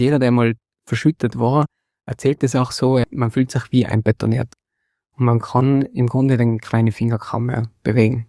Jeder, der mal verschüttet war, erzählt es auch so, man fühlt sich wie einbetoniert. Und man kann im Grunde den kleinen Finger kaum mehr bewegen.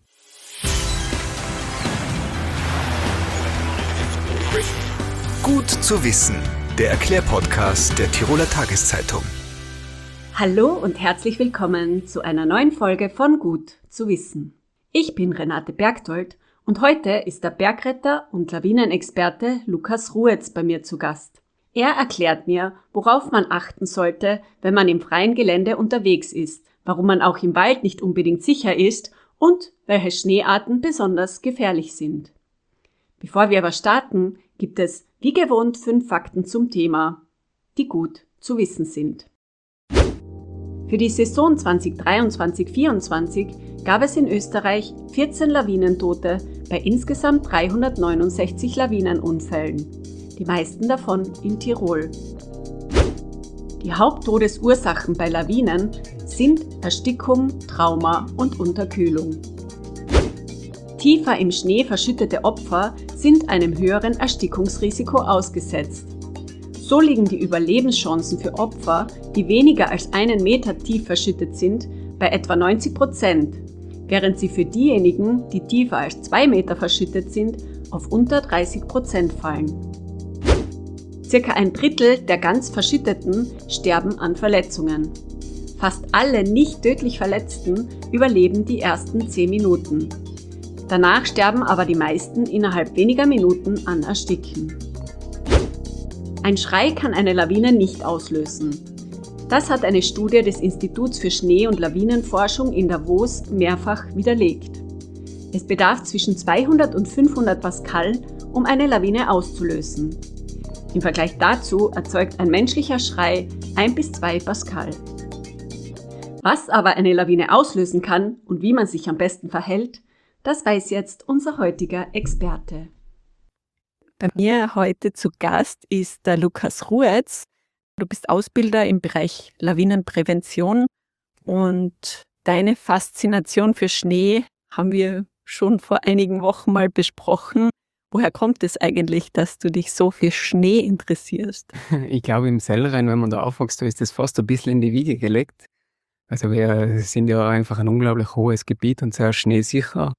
Gut zu wissen, der Erklärpodcast der Tiroler Tageszeitung. Hallo und herzlich willkommen zu einer neuen Folge von Gut zu wissen. Ich bin Renate Bergdold und heute ist der Bergretter und Lawinenexperte Lukas Ruetz bei mir zu Gast. Er erklärt mir, worauf man achten sollte, wenn man im freien Gelände unterwegs ist, warum man auch im Wald nicht unbedingt sicher ist und welche Schneearten besonders gefährlich sind. Bevor wir aber starten, gibt es wie gewohnt 5 Fakten zum Thema, die gut zu wissen sind. Für die Saison 2023-24 gab es in Österreich 14 Lawinentote bei insgesamt 369 Lawinenunfällen, die meisten davon in Tirol. Die Haupttodesursachen bei Lawinen sind Erstickung, Trauma und Unterkühlung. Tiefer im Schnee verschüttete Opfer sind einem höheren Erstickungsrisiko ausgesetzt. So liegen die Überlebenschancen für Opfer, die weniger als 1 Meter tief verschüttet sind, bei etwa 90%, während sie für diejenigen, die tiefer als 2 Meter verschüttet sind, auf unter 30% fallen. Circa 1/3 der ganz Verschütteten sterben an Verletzungen. Fast alle nicht tödlich Verletzten überleben die ersten 10 Minuten. Danach sterben aber die meisten innerhalb weniger Minuten an Ersticken. Ein Schrei kann eine Lawine nicht auslösen. Das hat eine Studie des Instituts für Schnee- und Lawinenforschung in Davos mehrfach widerlegt. Es bedarf zwischen 200 und 500 Pascal, um eine Lawine auszulösen. Im Vergleich dazu erzeugt ein menschlicher Schrei 1 bis 2 Pascal. Was aber eine Lawine auslösen kann und wie man sich am besten verhält, das weiß jetzt unser heutiger Experte. Bei mir heute zu Gast ist der Lukas Ruetz. Du bist Ausbilder im Bereich Lawinenprävention und deine Faszination für Schnee haben wir schon vor einigen Wochen mal besprochen. Woher kommt es eigentlich, dass du dich so für Schnee interessierst? Ich glaube, im Sellrhein, wenn man da aufwächst, da ist das fast ein bisschen in die Wiege gelegt. Also wir sind ja einfach ein unglaublich hohes Gebiet und sehr schneesicher.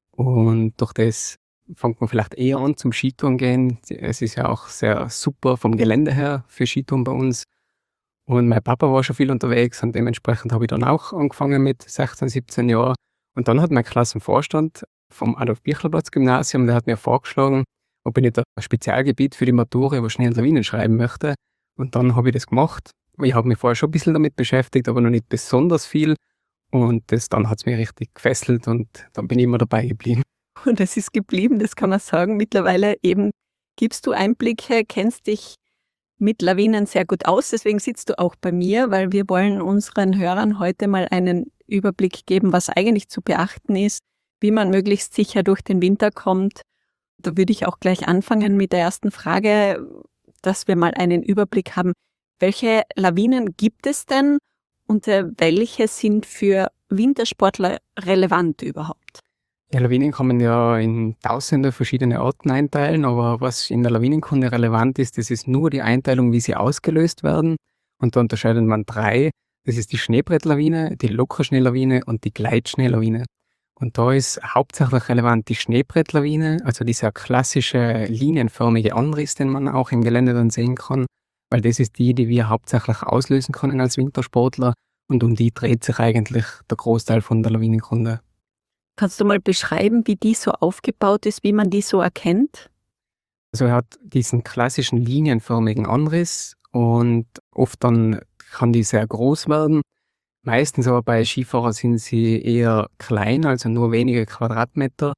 Und durch das fängt man vielleicht eher an zum Skitouren gehen. Es ist ja auch sehr super vom Gelände her für Skitouren bei uns. Und mein Papa war schon viel unterwegs und dementsprechend habe ich dann auch angefangen mit 16, 17 Jahren. Und dann hat mein Klassenvorstand vom Adolf-Birchler-Platz-Gymnasium, der hat mir vorgeschlagen, ob ich nicht ein Spezialgebiet für die Matura über Schnee und Lawinen schreiben möchte. Und dann habe ich das gemacht. Ich habe mich vorher schon ein bisschen damit beschäftigt, aber noch nicht besonders viel. Und dann hat es mich richtig gefesselt und dann bin ich immer dabei geblieben. Und es ist geblieben, das kann man sagen. Mittlerweile eben gibst du Einblicke, kennst dich mit Lawinen sehr gut aus. Deswegen sitzt du auch bei mir, weil wir wollen unseren Hörern heute mal einen Überblick geben, was eigentlich zu beachten ist, wie man möglichst sicher durch den Winter kommt. Da würde ich auch gleich anfangen mit der ersten Frage, dass wir mal einen Überblick haben. Welche Lawinen gibt es denn und welche sind für Wintersportler relevant überhaupt? Ja, Lawinen kann man ja in tausende verschiedene Arten einteilen, aber was in der Lawinenkunde relevant ist, das ist nur die Einteilung, wie sie ausgelöst werden. Und da unterscheidet man 3. Das ist die Schneebrettlawine, die Lockerschneelawine und die Gleitschneelawine. Und da ist hauptsächlich relevant die Schneebrettlawine, also dieser klassische linienförmige Anriss, den man auch im Gelände dann sehen kann, weil das ist die wir hauptsächlich auslösen können als Wintersportler und um die dreht sich eigentlich der Großteil von der Lawinenkunde. Kannst du mal beschreiben, wie die so aufgebaut ist, wie man die so erkennt? Also er hat diesen klassischen linienförmigen Anriss und oft dann kann die sehr groß werden. Meistens aber bei Skifahrern sind sie eher klein, also nur wenige Quadratmeter.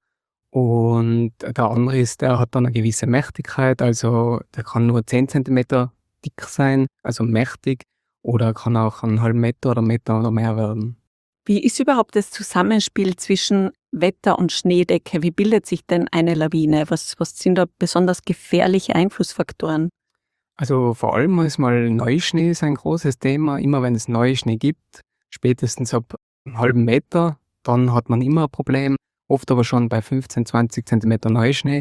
Und der Anriss, der hat dann eine gewisse Mächtigkeit, also der kann nur 10 Zentimeter dick sein, also mächtig, oder kann auch einen halben Meter oder Meter oder mehr werden. Wie ist überhaupt das Zusammenspiel zwischen Wetter und Schneedecke? Wie bildet sich denn eine Lawine? Was sind da besonders gefährliche Einflussfaktoren? Also vor allem ist mal Neuschnee ist ein großes Thema. Immer wenn es Neuschnee gibt, spätestens ab einem halben Meter, dann hat man immer ein Problem. Oft aber schon bei 15, 20 Zentimeter Neuschnee.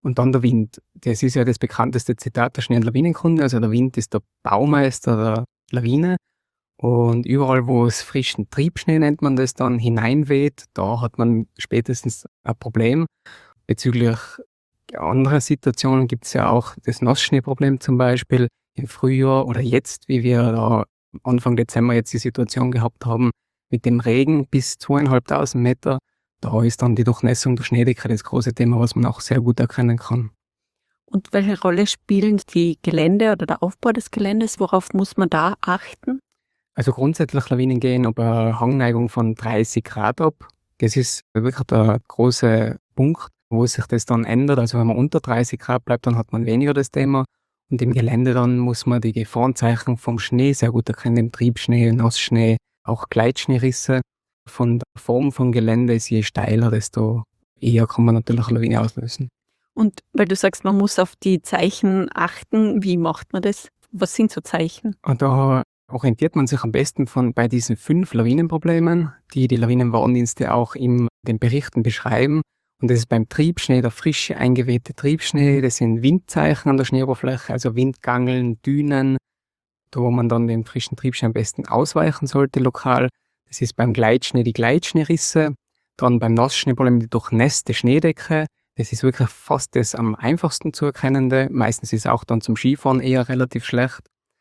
Und dann der Wind. Das ist ja das bekannteste Zitat der Schnee- und Lawinenkunde. Also der Wind ist der Baumeister der Lawine. Und überall, wo es frischen Triebschnee, nennt man das dann, hineinweht, da hat man spätestens ein Problem. Bezüglich anderer Situationen gibt es ja auch das Nassschneeproblem zum Beispiel im Frühjahr oder jetzt, wie wir da Anfang Dezember jetzt die Situation gehabt haben, mit dem Regen bis 2500 Meter. Da ist dann die Durchnässung der Schneedecke das große Thema, was man auch sehr gut erkennen kann. Und welche Rolle spielen die Gelände oder der Aufbau des Geländes? Worauf muss man da achten? Also grundsätzlich Lawinen gehen ab einer Hangneigung von 30 Grad ab. Das ist wirklich der große Punkt, wo sich das dann ändert. Also wenn man unter 30 Grad bleibt, dann hat man weniger das Thema. Und im Gelände dann muss man die Gefahrenzeichen vom Schnee sehr gut erkennen, im Triebschnee, Nassschnee, auch Gleitschneerisse. Von der Form vom Gelände ist je steiler, desto eher kann man natürlich eine Lawine auslösen. Und weil du sagst, man muss auf die Zeichen achten, wie macht man das? Was sind so Zeichen? Und da orientiert man sich am besten bei diesen 5 Lawinenproblemen, die die Lawinenwarndienste auch in den Berichten beschreiben. Und das ist beim Triebschnee der frische, eingewehte Triebschnee. Das sind Windzeichen an der Schneeoberfläche, also Windgangeln, Dünen, da wo man dann den frischen Triebschnee am besten ausweichen sollte lokal. Das ist beim Gleitschnee die Gleitschneerisse. Dann beim Nassschneeproblem die durchnässte Schneedecke. Das ist wirklich fast das am einfachsten zu erkennende. Meistens ist es auch dann zum Skifahren eher relativ schlecht.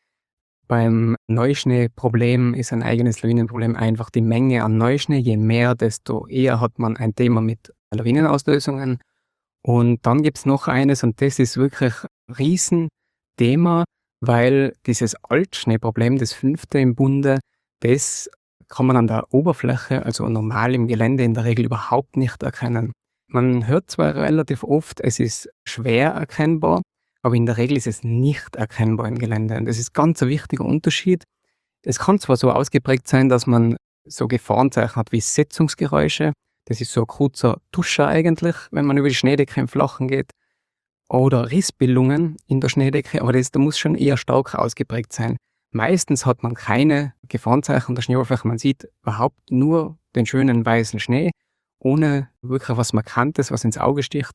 Beim Neuschneeproblem ist ein eigenes Lawinenproblem einfach die Menge an Neuschnee. Je mehr, desto eher hat man ein Thema mit Lawinenauslösungen. Und dann gibt es noch eines, und das ist wirklich ein Riesenthema, weil dieses Altschneeproblem, das 5. im Bunde, das kann man an der Oberfläche, also normal im Gelände, in der Regel überhaupt nicht erkennen. Man hört zwar relativ oft, es ist schwer erkennbar, aber in der Regel ist es nicht erkennbar im Gelände. Und das ist ganz ein wichtiger Unterschied. Es kann zwar so ausgeprägt sein, dass man so Gefahrenzeichen hat wie Setzungsgeräusche. Das ist so ein kurzer Tuscher eigentlich, wenn man über die Schneedecke im Flachen geht. Oder Rissbildungen in der Schneedecke, aber da muss schon eher stark ausgeprägt sein. Meistens hat man keine Gefahrenzeichen an der Schneeoberfläche. Man sieht überhaupt nur den schönen weißen Schnee, ohne wirklich was Markantes, was ins Auge sticht.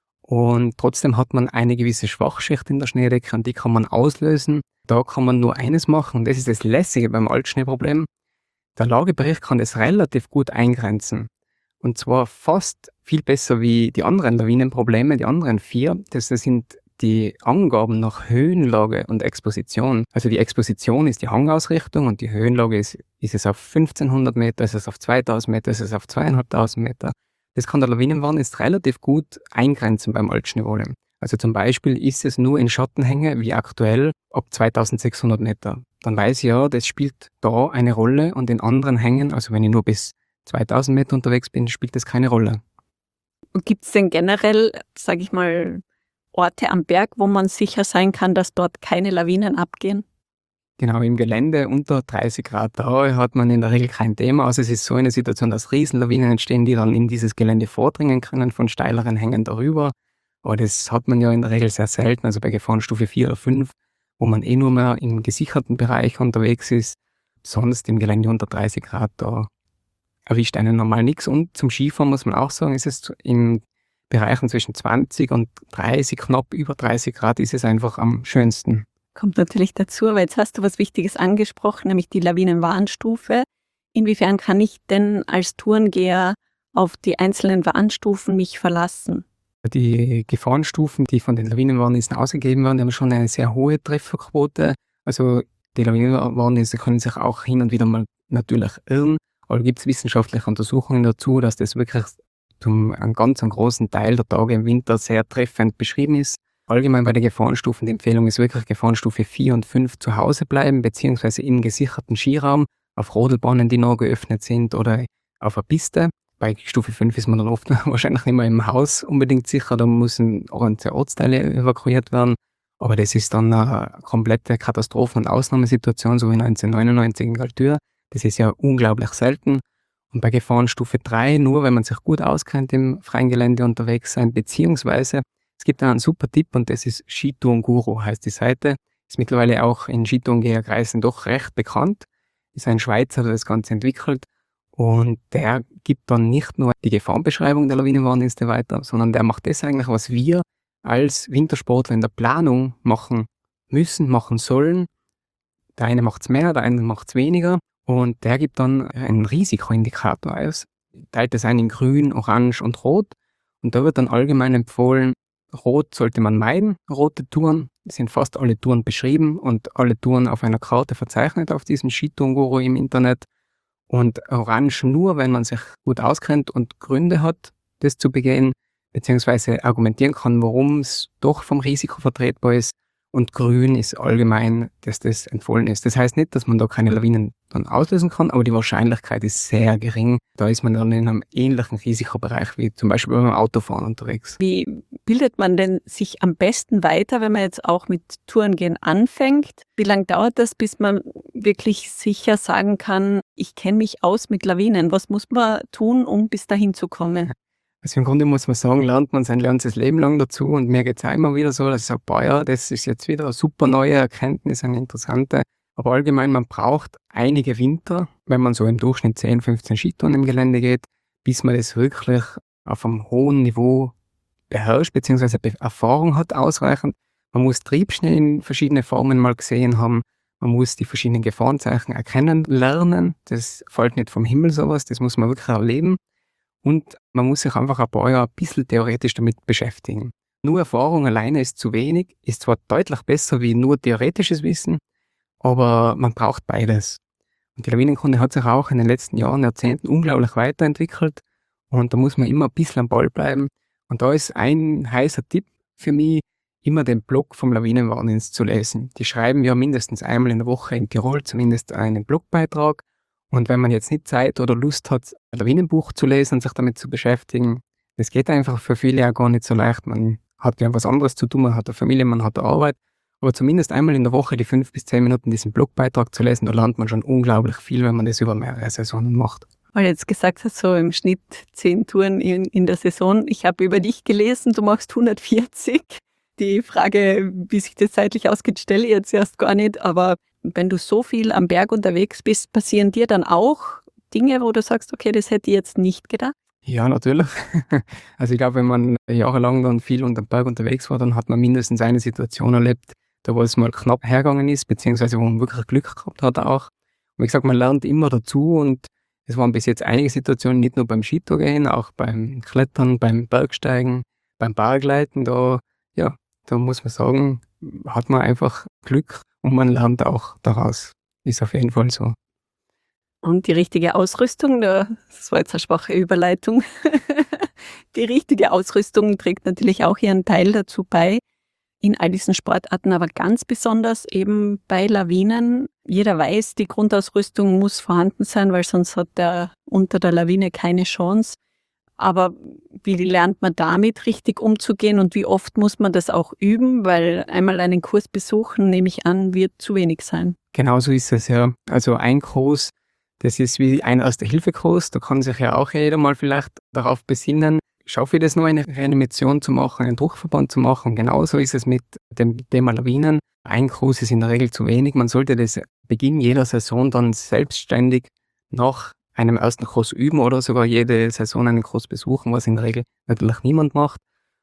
Und trotzdem hat man eine gewisse Schwachschicht in der Schneedecke und die kann man auslösen. Da kann man nur eines machen, und das ist das Lässige beim Altschneeproblem. Der Lagebericht kann das relativ gut eingrenzen. Und zwar fast viel besser wie die anderen Lawinenprobleme, die anderen 4. Das sind die Angaben nach Höhenlage und Exposition. Also die Exposition ist die Hangausrichtung und die Höhenlage ist es auf 1500 Meter, ist es auf 2000 Meter, ist es auf 2500 Meter. Das kann der Lawinenwarndienst relativ gut eingrenzen beim Altschneeproblem. Also zum Beispiel ist es nur in Schattenhänge wie aktuell ab 2600 Meter. Dann weiß ich ja, das spielt da eine Rolle, und in anderen Hängen, also wenn ich nur bis 2000 Meter unterwegs bin, spielt das keine Rolle. Und gibt es denn generell, sage ich mal, Orte am Berg, wo man sicher sein kann, dass dort keine Lawinen abgehen? Genau, im Gelände unter 30 Grad da hat man in der Regel kein Thema. Also es ist so eine Situation, dass Riesenlawinen entstehen, die dann in dieses Gelände vordringen können, von steileren Hängen darüber. Aber das hat man ja in der Regel sehr selten, also bei Gefahrenstufe 4 oder 5, wo man nur mehr im gesicherten Bereich unterwegs ist. Sonst im Gelände unter 30 Grad, da erwischt einen normal nichts. Und zum Skifahren muss man auch sagen, ist es in Bereichen zwischen 20 und 30, knapp über 30 Grad, ist es einfach am schönsten. Kommt natürlich dazu, aber jetzt hast du was Wichtiges angesprochen, nämlich die Lawinenwarnstufe. Inwiefern kann ich denn als Tourengeher auf die einzelnen Warnstufen mich verlassen? Die Gefahrenstufen, die von den Lawinenwarndiensten ausgegeben werden, die haben schon eine sehr hohe Trefferquote. Also die Lawinenwarndienste können sich auch hin und wieder mal natürlich irren, aber gibt es wissenschaftliche Untersuchungen dazu, dass das wirklich einen ganz großen Teil der Tage im Winter sehr treffend beschrieben ist. Allgemein bei den Gefahrenstufen, die Empfehlung ist wirklich Gefahrenstufe 4 und 5 zu Hause bleiben, beziehungsweise im gesicherten Skiraum, auf Rodelbahnen, die noch geöffnet sind, oder auf einer Piste. Bei Stufe 5 ist man dann oft wahrscheinlich nicht mehr im Haus unbedingt sicher, da müssen ganze Ortsteile evakuiert werden. Aber das ist dann eine komplette Katastrophen- und Ausnahmesituation, so wie 1999 in Galtür. Das ist ja unglaublich selten. Und bei Gefahrenstufe 3, nur wenn man sich gut auskennt im freien Gelände unterwegs sein, beziehungsweise es gibt einen super Tipp, und das ist Skitourenguru, heißt die Seite. Ist mittlerweile auch in Skitourengeherkreisen doch recht bekannt. Ist ein Schweizer, der das Ganze entwickelt. Und der gibt dann nicht nur die Gefahrenbeschreibung der Lawinenwarndienste weiter, sondern der macht das eigentlich, was wir als Wintersportler in der Planung machen müssen, machen sollen. Der eine macht es mehr, der andere macht es weniger. Und der gibt dann einen Risikoindikator aus. Teilt es ein in grün, orange und rot. Und da wird dann allgemein empfohlen, rot sollte man meiden, rote Touren. Es sind fast alle Touren beschrieben und alle Touren auf einer Karte verzeichnet auf diesem Skitourenguru im Internet. Und orange nur, wenn man sich gut auskennt und Gründe hat, das zu begehen, beziehungsweise argumentieren kann, warum es doch vom Risiko vertretbar ist. Und grün ist allgemein, dass das empfohlen ist. Das heißt nicht, dass man da keine Lawinen dann auslösen kann, aber die Wahrscheinlichkeit ist sehr gering. Da ist man dann in einem ähnlichen Risikobereich wie zum Beispiel beim Autofahren unterwegs. Wie bildet man denn sich am besten weiter, wenn man jetzt auch mit Tourengehen anfängt? Wie lange dauert das, bis man wirklich sicher sagen kann, ich kenne mich aus mit Lawinen? Was muss man tun, um bis dahin zu kommen? Also im Grunde muss man sagen, lernt man sein ganzes Leben lang dazu und mir geht es auch immer wieder so, dass ich sage, boah ja, das ist jetzt wieder eine super neue Erkenntnis, eine interessante. Aber allgemein, man braucht einige Winter, wenn man so im Durchschnitt 10, 15 Skitouren im Gelände geht, bis man das wirklich auf einem hohen Niveau beherrscht, beziehungsweise Erfahrung hat ausreichend. Man muss Triebschnee in verschiedene Formen mal gesehen haben. Man muss die verschiedenen Gefahrenzeichen erkennen lernen. Das fällt nicht vom Himmel sowas, das muss man wirklich erleben. Und man muss sich einfach ein paar Jahre ein bisschen theoretisch damit beschäftigen. Nur Erfahrung alleine ist zu wenig, ist zwar deutlich besser wie nur theoretisches Wissen, aber man braucht beides. Und die Lawinenkunde hat sich auch in den letzten Jahren, Jahrzehnten unglaublich weiterentwickelt und da muss man immer ein bisschen am Ball bleiben. Und da ist ein heißer Tipp für mich, immer den Blog vom Lawinenwarndienst zu lesen. Die schreiben ja mindestens einmal in der Woche in Tirol zumindest einen Blogbeitrag. Und wenn man jetzt nicht Zeit oder Lust hat, ein Lawinenbuch zu lesen und sich damit zu beschäftigen, das geht einfach für viele auch gar nicht so leicht. Man hat ja was anderes zu tun, man hat eine Familie, man hat eine Arbeit. Aber zumindest einmal in der Woche die 5 bis 10 Minuten diesen Blogbeitrag zu lesen, da lernt man schon unglaublich viel, wenn man das über mehrere Saisonen macht. Weil du jetzt gesagt hast, so im Schnitt 10 Touren in der Saison. Ich habe über dich gelesen, du machst 140. Die Frage, wie sich das zeitlich ausgeht, stelle ich jetzt erst gar nicht, aber wenn du so viel am Berg unterwegs bist, passieren dir dann auch Dinge, wo du sagst, okay, das hätte ich jetzt nicht gedacht? Ja, natürlich. Also ich glaube, wenn man jahrelang dann viel unter dem Berg unterwegs war, dann hat man mindestens eine Situation erlebt, da wo es mal knapp hergegangen ist, beziehungsweise wo man wirklich Glück gehabt hat auch. Und wie gesagt, man lernt immer dazu und es waren bis jetzt einige Situationen, nicht nur beim Skitourgehen, auch beim Klettern, beim Bergsteigen, beim Bergleiten, da muss man sagen, hat man einfach Glück und man lernt auch daraus. Ist auf jeden Fall so. Und die richtige Ausrüstung, das war jetzt eine schwache Überleitung, die richtige Ausrüstung trägt natürlich auch ihren Teil dazu bei, in all diesen Sportarten, aber ganz besonders eben bei Lawinen. Jeder weiß, die Grundausrüstung muss vorhanden sein, weil sonst hat der unter der Lawine keine Chance. Aber wie lernt man damit richtig umzugehen und wie oft muss man das auch üben? Weil einmal einen Kurs besuchen, nehme ich an, wird zu wenig sein. Genau so ist es, ja. Also ein Kurs, das ist wie ein Erste-Hilfe-Kurs, da kann sich ja auch jeder mal vielleicht darauf besinnen, schaffe ich das nur, eine Reanimation zu machen, einen Druckverband zu machen. Genauso ist es mit dem Thema Lawinen. Ein Kurs ist in der Regel zu wenig. Man sollte das Beginn jeder Saison dann selbstständig nach einem ersten Kurs üben oder sogar jede Saison einen Kurs besuchen, was in der Regel natürlich niemand macht.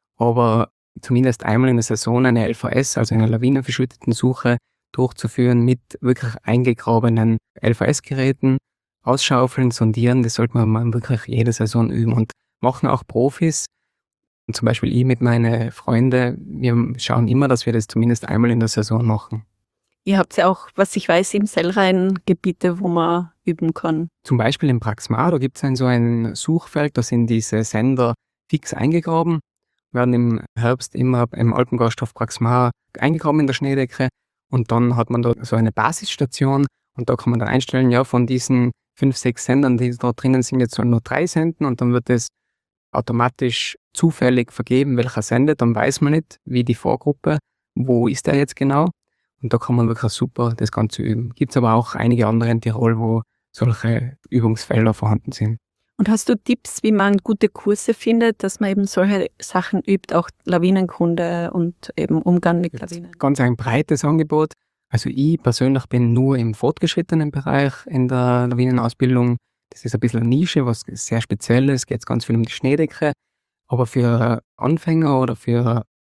Aber zumindest einmal in der Saison eine LVS, also eine lawinenverschütteten Suche, durchzuführen mit wirklich eingegrabenen LVS-Geräten, ausschaufeln, sondieren, das sollte man wirklich jede Saison üben und machen auch Profis. Und zum Beispiel ich mit meinen Freunden, wir schauen immer, dass wir das zumindest einmal in der Saison machen. Ihr habt ja auch, was ich weiß, im Sellrhein Gebiete, wo man üben kann. Zum Beispiel im Praxmar, da gibt es so ein Suchfeld, da sind diese Sender fix eingegraben, werden im Herbst immer im Alpengasthof Praxmar eingegraben in der Schneedecke und dann hat man da so eine Basisstation und da kann man dann einstellen, ja, von diesen 5, 6 Sendern, die da drinnen sind, jetzt sollen nur 3 senden und dann wird es automatisch zufällig vergeben, welcher sendet, dann weiß man nicht, wie die Vorgruppe, wo ist der jetzt genau. Und da kann man wirklich super das Ganze üben. Gibt es aber auch einige andere in Tirol, wo solche Übungsfelder vorhanden sind. Und hast du Tipps, wie man gute Kurse findet, dass man eben solche Sachen übt, auch Lawinenkunde und eben Umgang mit Lawinen? Ganz ein breites Angebot. Also ich persönlich bin nur im fortgeschrittenen Bereich in der Lawinenausbildung. Das ist ein bisschen eine Nische, was sehr speziell ist. Es geht ganz viel um die Schneedecke. Aber für Anfänger oder für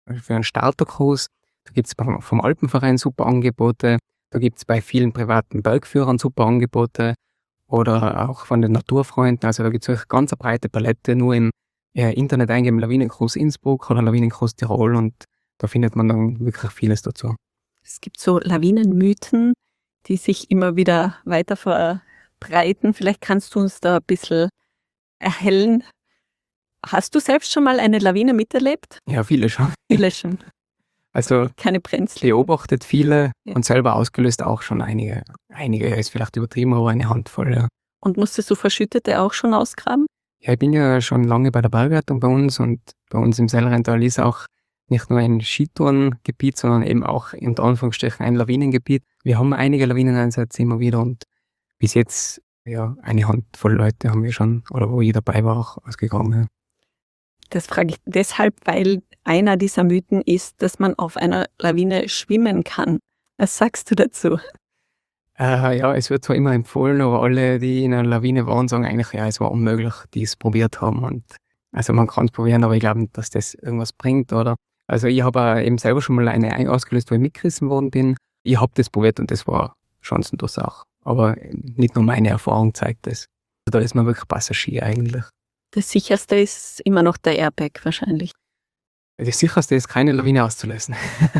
für einen Starterkurs. Da gibt es vom Alpenverein super Angebote. Da gibt es bei vielen privaten Bergführern super Angebote. Oder auch von den Naturfreunden. Also da gibt es ganz eine breite Palette. Nur im Internet eingeben Lawinenkurs Innsbruck oder Lawinenkurs Tirol und da findet man dann wirklich vieles dazu. Es gibt so Lawinenmythen, die sich immer wieder weiter verbreiten. Vielleicht kannst du uns da ein bisschen erhellen. Hast du selbst schon mal eine Lawine miterlebt? Ja, viele schon. Viele schon. Also Keine Brenzli. beobachtet viele Ja. und selber ausgelöst auch schon einige. Einige ist vielleicht übertrieben, aber eine Handvoll, ja. Und musstest du Verschüttete auch schon ausgraben? Ja, ich bin ja schon lange bei der Bergrettung bei uns und bei uns im Sellrheintal ist auch nicht nur ein Skitourengebiet, sondern eben auch unter Anführungsstrichen ein Lawinengebiet. Wir haben einige Lawineneinsätze immer wieder und bis jetzt ja eine Handvoll Leute haben wir schon, oder wo ich dabei war, auch ausgegraben. Ja. Das frage ich deshalb, weil einer dieser Mythen ist, dass man auf einer Lawine schwimmen kann. Was sagst du dazu? Ja, es wird zwar immer empfohlen, aber alle, die in einer Lawine waren, sagen eigentlich, ja, es war unmöglich, die es probiert haben. Und also man kann es probieren, aber ich glaube nicht, dass das irgendwas bringt, oder? Also ich habe eben selber schon mal eine ausgelöst, wo ich mitgerissen worden bin. Ich habe das probiert und das war Chancendurchsach. Aber nicht nur meine Erfahrung zeigt das. Da ist man wirklich Passagier eigentlich. Das sicherste ist immer noch der Airbag wahrscheinlich. Das Sicherste ist, keine Lawine auszulösen.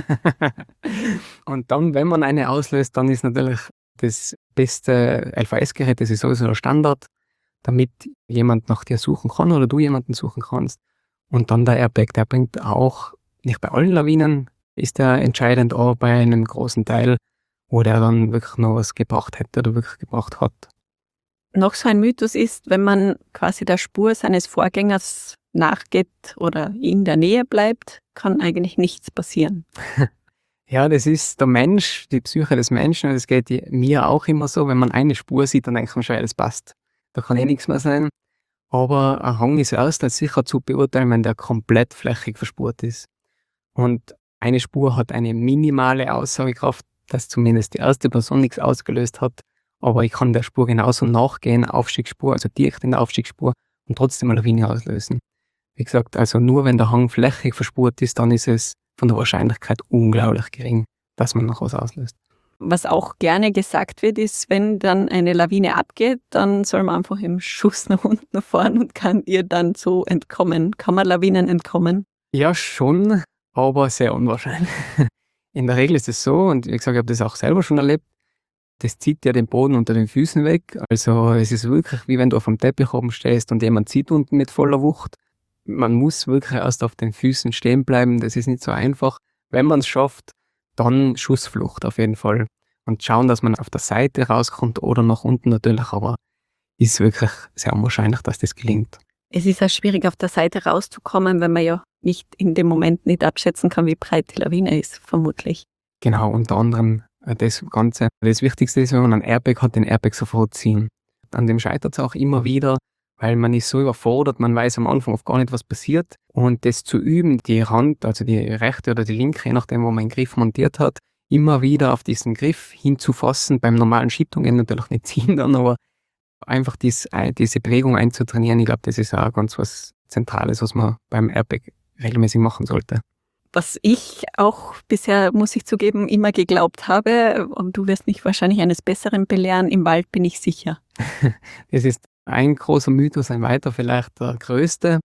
Und dann, wenn man eine auslöst, dann ist natürlich das beste LVS-Gerät, das ist sowieso der Standard, damit jemand nach dir suchen kann oder du jemanden suchen kannst. Und dann der Airbag, der bringt auch, nicht bei allen Lawinen ist der entscheidend, aber bei einem großen Teil, wo der dann wirklich noch was gebracht hätte oder wirklich gebracht hat. Noch so ein Mythos ist, wenn man quasi der Spur seines Vorgängers nachgeht oder in der Nähe bleibt, kann eigentlich nichts passieren. Ja, das ist der Mensch, die Psyche des Menschen, und das geht mir auch immer so, wenn man eine Spur sieht, dann denkt man schon, ja, das passt. Da kann nichts mehr sein. Aber ein Hang ist erst als sicher zu beurteilen, wenn der komplett flächig verspurt ist. Und eine Spur hat eine minimale Aussagekraft, dass zumindest die erste Person nichts ausgelöst hat. Aber ich kann der Spur genauso nachgehen, Aufstiegsspur, also direkt in der Aufstiegsspur und trotzdem eine Lawine auslösen. Wie gesagt, also nur wenn der Hang flächig verspurt ist, dann ist es von der Wahrscheinlichkeit unglaublich gering, dass man noch was auslöst. Was auch gerne gesagt wird, ist, wenn dann eine Lawine abgeht, dann soll man einfach im Schuss nach unten fahren und kann ihr dann so entkommen. Kann man Lawinen entkommen? Ja, schon, aber sehr unwahrscheinlich. In der Regel ist es so, und wie gesagt, ich habe das auch selber schon erlebt, das zieht ja den Boden unter den Füßen weg. Also es ist wirklich, wie wenn du auf dem Teppich oben stehst und jemand zieht unten mit voller Wucht. Man muss wirklich erst auf den Füßen stehen bleiben, das ist nicht so einfach. Wenn man es schafft, dann Schussflucht auf jeden Fall. Und schauen, dass man auf der Seite rauskommt oder nach unten natürlich, aber ist wirklich sehr unwahrscheinlich, dass das gelingt. Es ist auch schwierig, auf der Seite rauszukommen, wenn man ja nicht in dem Moment nicht abschätzen kann, wie breit die Lawine ist, vermutlich. Genau, unter anderem das Ganze. Das Wichtigste ist, wenn man einen Airbag hat, den Airbag sofort ziehen. An dem scheitert es auch immer wieder, weil man ist so überfordert, man weiß am Anfang oft gar nicht, was passiert. Und das zu üben, die Hand, also die rechte oder die linke, je nachdem, wo man den Griff montiert hat, immer wieder auf diesen Griff hinzufassen, beim normalen Schiebtungen natürlich nicht ziehen dann, aber einfach diese Bewegung einzutrainieren, ich glaube, das ist auch ganz was Zentrales, was man beim Airbag regelmäßig machen sollte. Was ich auch bisher, muss ich zugeben, immer geglaubt habe, und du wirst mich wahrscheinlich eines Besseren belehren, im Wald bin ich sicher. Das ist ein großer Mythos, ein weiter vielleicht der größte.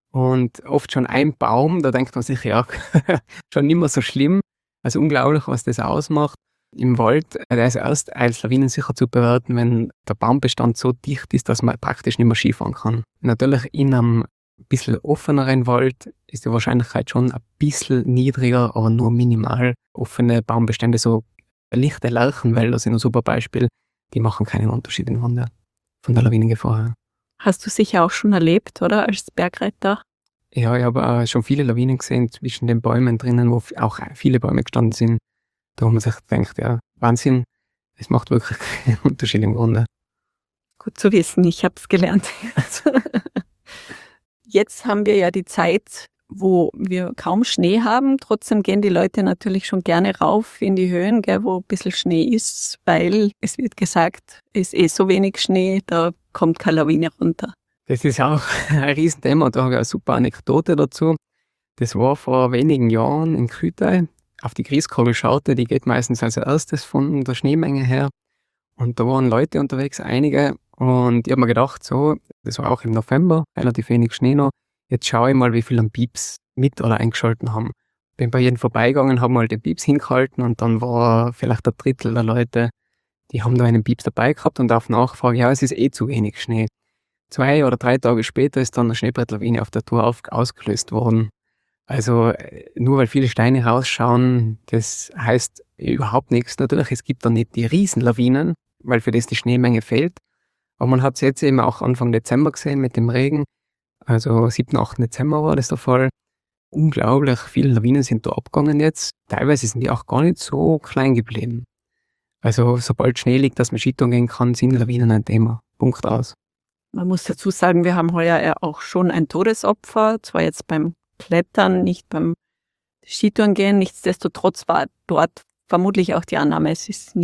Und oft schon ein Baum, da denkt man sich, ja, schon nicht mehr so schlimm. Also unglaublich, was das ausmacht. Im Wald, der ist erst als lawinensicher zu bewerten, wenn der Baumbestand so dicht ist, dass man praktisch nicht mehr Skifahren kann. Natürlich in einem bisschen offeneren Wald ist die Wahrscheinlichkeit schon ein bisschen niedriger, aber nur minimal. Offene Baumbestände, so lichte Lärchenwälder sind ein super Beispiel, die machen keinen Unterschied in Wandern von der Lawinengefahr her. Hast du sicher auch schon erlebt, oder, als Bergreiter? Ja, ich habe schon viele Lawinen gesehen zwischen den Bäumen drinnen, wo auch viele Bäume gestanden sind. Da wo man sich denkt, ja, Wahnsinn, es macht wirklich keinen Unterschied im Grunde. Gut zu wissen, ich habe es gelernt. Jetzt haben wir ja die Zeit, wo wir kaum Schnee haben. Trotzdem gehen die Leute natürlich schon gerne rauf in die Höhen, gell, wo ein bisschen Schnee ist, weil es wird gesagt, es ist so wenig Schnee, da kommt keine Lawine runter. Das ist auch ein Riesenthema, da habe ich eine super Anekdote dazu. Das war vor wenigen Jahren in Kütei. Auf die Grießkogelscharte, die geht meistens als erstes von der Schneemenge her. Und da waren Leute unterwegs, einige. Und ich habe mir gedacht, so, das war auch im November, relativ wenig Schnee noch. Jetzt schaue ich mal, wie viel am Pieps mit oder eingeschalten haben. Bin bei jedem vorbeigegangen, habe mal den Pieps hingehalten und dann war vielleicht ein Drittel der Leute, die haben da einen Pieps dabei gehabt und auf Nachfrage, ja, es ist zu wenig Schnee. 2 oder 3 Tage später ist dann eine Schneebrettlawine auf der Tour ausgelöst worden. Also nur weil viele Steine rausschauen, das heißt überhaupt nichts. Natürlich, es gibt da nicht die Riesenlawinen, weil für das die Schneemenge fehlt. Aber man hat es jetzt eben auch Anfang Dezember gesehen mit dem Regen. Also 7., 8. Dezember war das der Fall. Unglaublich viele Lawinen sind da abgegangen jetzt. Teilweise sind die auch gar nicht so klein geblieben. Also sobald Schnee liegt, dass man Skitouren gehen kann, sind Lawinen ein Thema. Punkt aus. Man muss dazu sagen, wir haben heuer ja auch schon ein Todesopfer, zwar jetzt beim Klettern, nicht beim Skitouren gehen. Nichtsdestotrotz war dort vermutlich auch die Annahme, es ist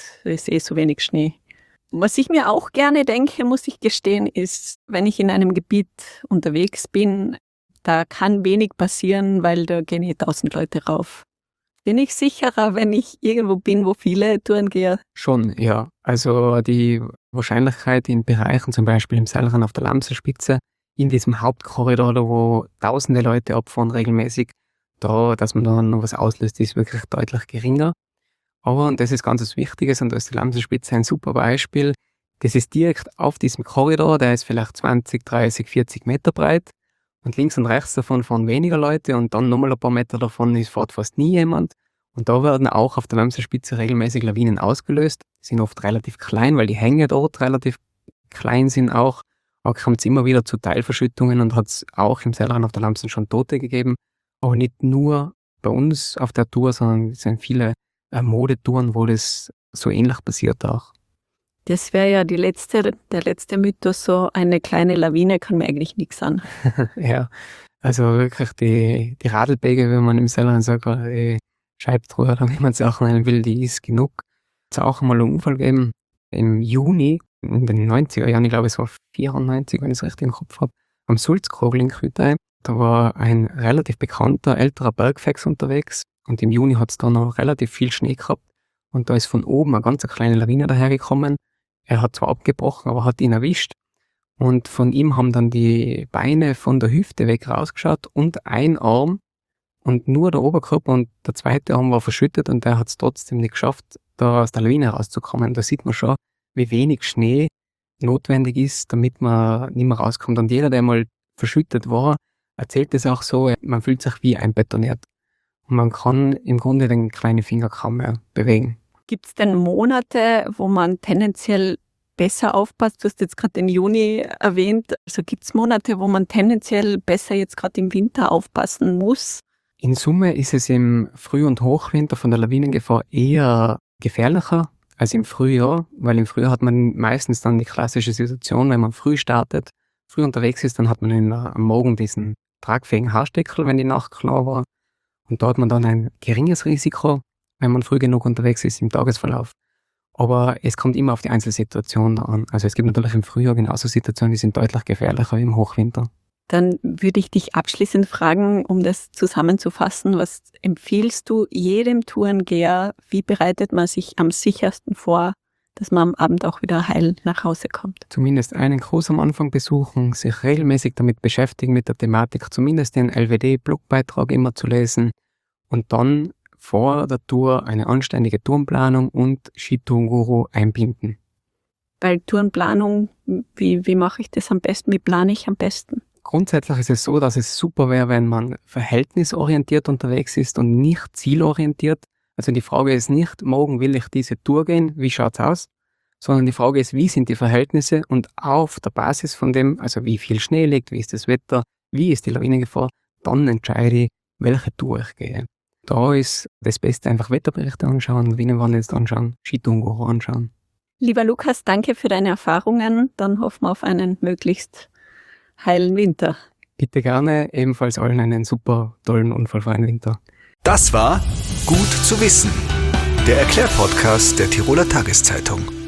so wenig Schnee. Was ich mir auch gerne denke, muss ich gestehen, ist, wenn ich in einem Gebiet unterwegs bin, da kann wenig passieren, weil da gehen 1000 Leute rauf. Bin ich sicherer, wenn ich irgendwo bin, wo viele Touren gehen? Schon, ja. Also die Wahrscheinlichkeit in Bereichen, zum Beispiel im Sellrhein auf der Lamselspitze, in diesem Hauptkorridor, da wo tausende Leute abfahren regelmäßig, dass man da noch was auslöst, ist wirklich deutlich geringer. Aber, und das ist ganz was Wichtiges, und da ist die Lamselspitze ein super Beispiel, das ist direkt auf diesem Korridor, der ist vielleicht 20, 30, 40 Meter breit, und links und rechts davon fahren weniger Leute und dann nochmal ein paar Meter davon fährt fast nie jemand. Und da werden auch auf der Lamselspitze regelmäßig Lawinen ausgelöst. Die sind oft relativ klein, weil die Hänge dort relativ klein sind auch. Auch kommt es immer wieder zu Teilverschüttungen und hat es auch im Sellrhein auf der Lamsen schon Tote gegeben. Aber nicht nur bei uns auf der Tour, sondern es sind viele Modetouren, wo das so ähnlich passiert auch. Das wäre ja der letzte Mythos, so eine kleine Lawine kann mir eigentlich nichts an. Ja, also wirklich die Radlbäge, wenn man im Sellrhein sagt, die Scheibtruhe oder wie man es auch nennen will, die ist genug. Es hat auch einmal einen Unfall gegeben im Juni in den 90er Jahren, ich glaube es war 94, wenn ich es richtig im Kopf habe, am Sulzkogel in Kütei. Da war ein relativ bekannter älterer Bergfex unterwegs und im Juni hat es da noch relativ viel Schnee gehabt und da ist von oben eine ganz kleine Lawine dahergekommen. Er hat zwar abgebrochen, aber hat ihn erwischt und von ihm haben dann die Beine von der Hüfte weg rausgeschaut und ein Arm und nur der Oberkörper und der zweite Arm war verschüttet und der hat es trotzdem nicht geschafft, da aus der Lawine rauszukommen. Da sieht man schon, wie wenig Schnee notwendig ist, damit man nicht mehr rauskommt. Und jeder, der mal verschüttet war, erzählt es auch so, man fühlt sich wie einbetoniert. Und man kann im Grunde den kleinen Finger kaum mehr bewegen. Gibt es denn Monate, wo man tendenziell besser aufpasst? Du hast jetzt gerade den Juni erwähnt. Also gibt es Monate, wo man tendenziell besser jetzt gerade im Winter aufpassen muss? In Summe ist es im Früh- und Hochwinter von der Lawinengefahr eher gefährlicher als im Frühjahr, weil im Frühjahr hat man meistens dann die klassische Situation, wenn man früh startet, früh unterwegs ist, dann hat man am Morgen diesen tragfähigen Haarsteckel, wenn die Nacht klar war. Und da hat man dann ein geringes Risiko, wenn man früh genug unterwegs ist im Tagesverlauf. Aber es kommt immer auf die Einzelsituation an. Also es gibt natürlich im Frühjahr genauso Situationen, die sind deutlich gefährlicher im Hochwinter. Dann würde ich dich abschließend fragen, um das zusammenzufassen, was empfiehlst du jedem Tourengeher, wie bereitet man sich am sichersten vor, dass man am Abend auch wieder heil nach Hause kommt? Zumindest einen Kurs am Anfang besuchen, sich regelmäßig damit beschäftigen mit der Thematik, zumindest den LWD-Blogbeitrag immer zu lesen und dann vor der Tour eine anständige Tourenplanung und Skitourenguru einbinden. Bei Tourenplanung, wie mache ich das am besten? Wie plane ich am besten? Grundsätzlich ist es so, dass es super wäre, wenn man verhältnisorientiert unterwegs ist und nicht zielorientiert. Also die Frage ist nicht, morgen will ich diese Tour gehen, wie schaut's aus? Sondern die Frage ist, wie sind die Verhältnisse und auf der Basis von dem, also wie viel Schnee liegt, wie ist das Wetter, wie ist die Lawinengefahr, dann entscheide ich, welche Tour ich gehe. Da ist das Beste einfach Wetterberichte anschauen, Lawinenwarnliste anschauen, Skitourenguru anschauen. Lieber Lukas, danke für deine Erfahrungen. Dann hoffen wir auf einen möglichst heilen Winter. Bitte gerne, ebenfalls allen einen super tollen, unfallfreien Winter. Das war Gut zu wissen, der Erklärpodcast der Tiroler Tageszeitung.